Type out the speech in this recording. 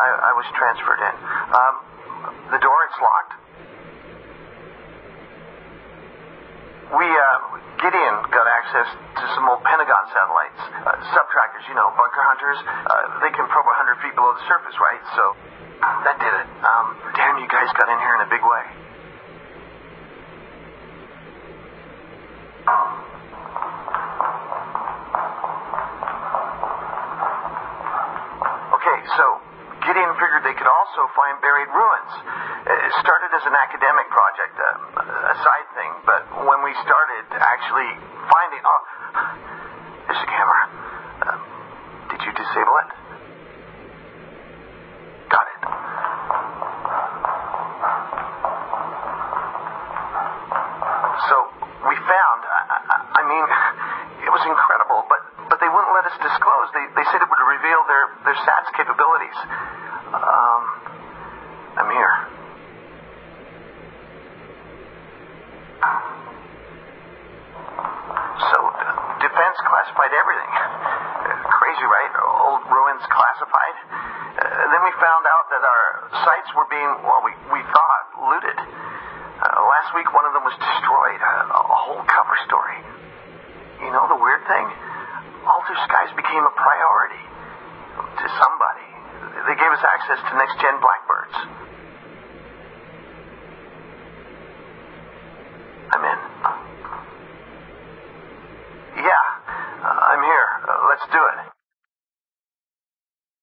I was transferred in. The door, it's locked. Gideon got access to some old Pentagon satellites. Subtractors, bunker hunters. They can probe 100 feet below the surface, right? So, that did it. Damn, you guys got in here in a big way. Okay, so Gideon figured they could also find buried ruins. It started as an academic project, a side thing, but when we started actually finding... Oh, there's a camera. Did you disable it? Got it. So, we found... I mean, it was incredible, but they wouldn't let us disclose. They said it would reveal their SATS capabilities. I'm here. So, defense classified everything. Crazy, right? Old ruins classified. Then we found out that our sites were being, we thought, looted. Last week, one of them was destroyed. A whole cover story. You know the weird thing? Alter Skies became a priority. To somebody. They gave us access to next-gen Blackbirds.